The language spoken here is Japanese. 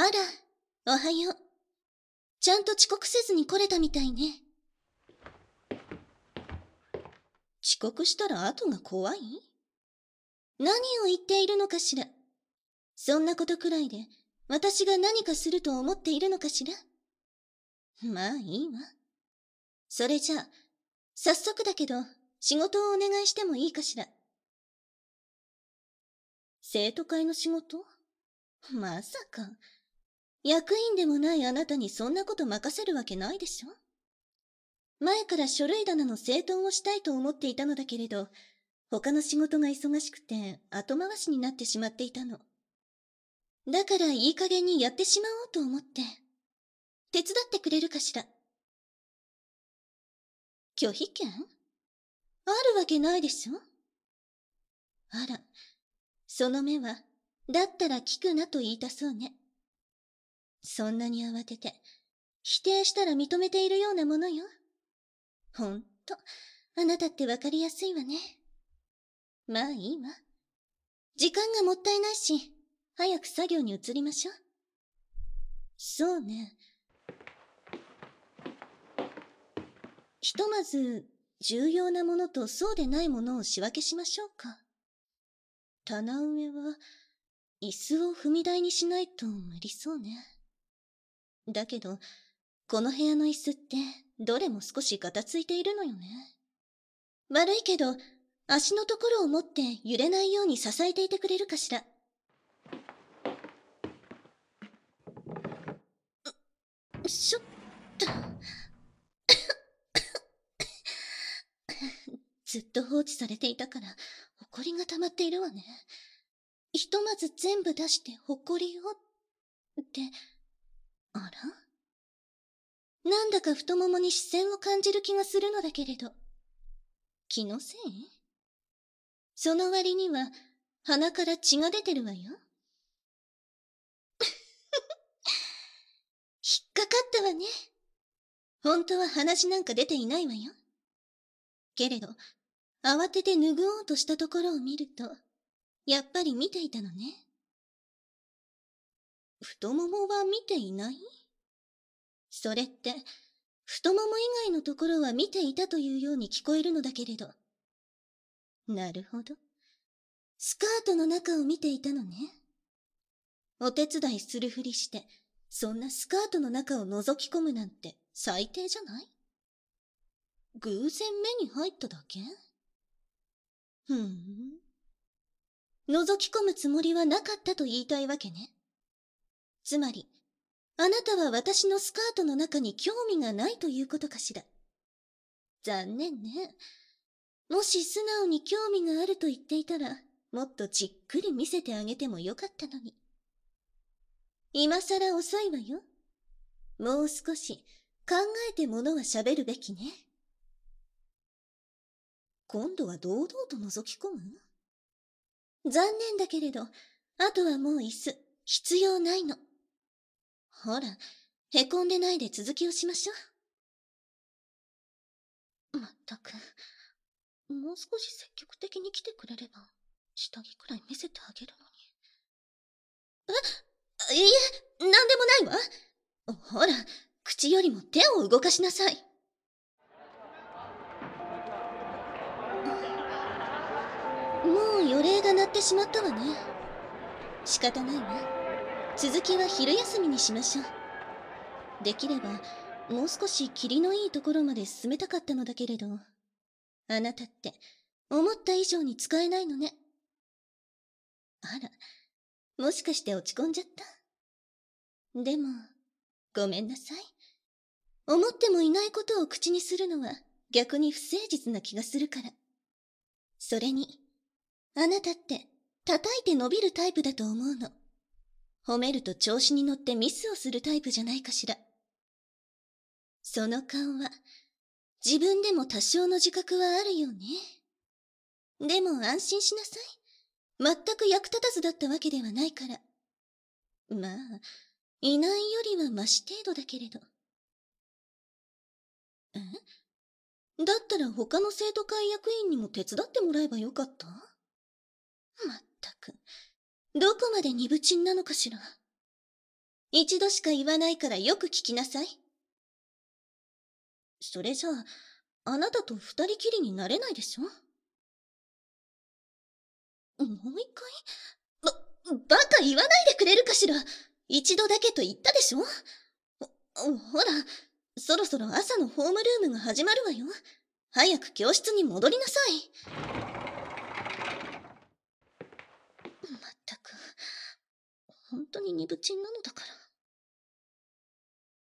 あら、おはよう。ちゃんと遅刻せずに来れたみたいね。遅刻したら後が怖い？何を言っているのかしら。そんなことくらいで私が何かすると思っているのかしら。まあいいわ。それじゃあ、早速だけど仕事をお願いしてもいいかしら。生徒会の仕事？まさか。役員でもないあなたにそんなこと任せるわけないでしょ。前から書類棚の整頓をしたいと思っていたのだけれど、他の仕事が忙しくて後回しになってしまっていたの。だからいい加減にやってしまおうと思って。手伝ってくれるかしら。拒否権？あるわけないでしょ。あら、その目は、だったら聞くなと言いたそうね。そんなに慌てて、否定したら認めているようなものよ。ほんと、あなたってわかりやすいわね。まあいいわ。時間がもったいないし、早く作業に移りましょう。そうね。ひとまず、重要なものとそうでないものを仕分けしましょうか。棚上は、椅子を踏み台にしないと無理そうね。だけど、この部屋の椅子って、どれも少しガタついているのよね。悪いけど、足のところを持って揺れないように支えていてくれるかしら。しょっと。ずっと放置されていたから、埃が溜まっているわね。ひとまず全部出して埃を、って、あら？なんだか太ももに視線を感じる気がするのだけれど。気のせい？その割には、鼻から血が出てるわよ。引っかかったわね。本当は鼻血なんか出ていないわよ。けれど、慌てて拭おうとしたところを見ると、やっぱり見ていたのね。太ももは見ていない？それって、太もも以外のところは見ていたというように聞こえるのだけれど。なるほど。スカートの中を見ていたのね。お手伝いするふりして、そんなスカートの中を覗き込むなんて最低じゃない？偶然目に入っただけ？覗き込むつもりはなかったと言いたいわけね。つまり、あなたは私のスカートの中に興味がないということかしら。残念ね。もし素直に興味があると言っていたら、もっとじっくり見せてあげてもよかったのに。今さら遅いわよ。もう少し考えてものは喋るべきね。今度は堂々と覗き込む？残念だけれど、あとはもう椅子、必要ないの。ほら、へこんでないで続きをしましょう。まったく、もう少し積極的に来てくれれば、下着くらい見せてあげるのに。いいえ、なんでもないわ。ほら、口よりも手を動かしなさい。もう予令が鳴ってしまったわね。仕方ないわ。続きは昼休みにしましょう。できれば、もう少し霧のいいところまで進めたかったのだけれど、あなたって、思った以上に使えないのね。あら、もしかして落ち込んじゃった？でも、ごめんなさい。思ってもいないことを口にするのは逆に不誠実な気がするから。それに、あなたって叩いて伸びるタイプだと思うの。褒めると調子に乗ってミスをするタイプじゃないかしら。その顔は、自分でも多少の自覚はあるよね。でも安心しなさい。全く役立たずだったわけではないから。まあ、いないよりはマシ程度だけれど。だったら他の生徒会役員にも手伝ってもらえばよかった？まったく、どこまでニブチンなのかしら。 一度しか言わないからよく聞きなさい。それじゃあ、あなたと二人きりになれないでしょ？もう一回バカ言わないでくれるかしら。一度だけと言ったでしょ？ほら、そろそろ朝のホームルームが始まるわよ。早く教室に戻りなさい。まったく、本当にニブチンなのだから。